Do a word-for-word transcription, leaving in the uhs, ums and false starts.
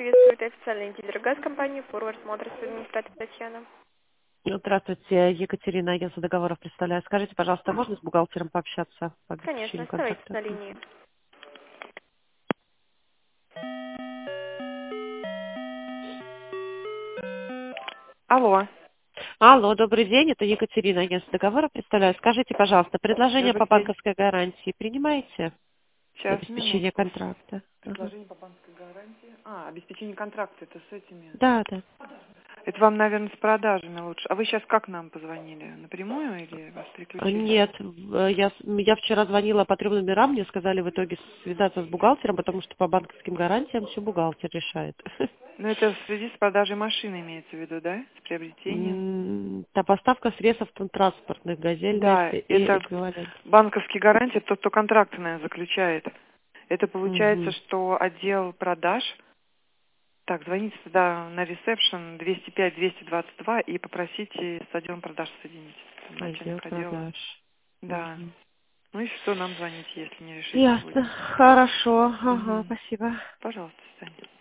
приветствует официальный дилер газкомпании Forward Motors, администратор Татьяна. Здравствуйте, Екатерина, агентство договоров представляю. Скажите, пожалуйста, можно с бухгалтером пообщаться по Конечно, обеспечению оставайтесь контракта? на линии. Алло. Алло, добрый день, это Екатерина, агентство договоров представляю. Скажите, пожалуйста, предложение по Добрый день. банковской гарантии принимаете для Сейчас, обеспечения минутку. контракта? Ага. Предложение по банковской гарантии. А, обеспечение контракта, это с этими. Да, да. Это вам, наверное, с продажами лучше. А вы сейчас как нам позвонили? Напрямую или вас А, переключили? Нет, в- я, с- я вчера звонила по трем номерам, мне сказали в итоге связаться с бухгалтером, потому что по банковским гарантиям все бухгалтер решает. Ну, это в связи с продажей машины имеется в виду, да? С приобретением? М, Да, поставка средств автотранспортных, газельные Да, все и это эквивалент. банковские гарантии, тот, кто контракты, наверное, заключает. Это получается, Мгм. что отдел продаж. Так, звоните туда на ресепшн двести пять двести двадцать два и попросите с отделом продаж соединить. Там Отдел начальник отдела. продаж. Да. Мгм. Ну и что, нам звоните, если не решите Ясно. сегодня. Хорошо. Ага, Угу. спасибо. Пожалуйста, Саня.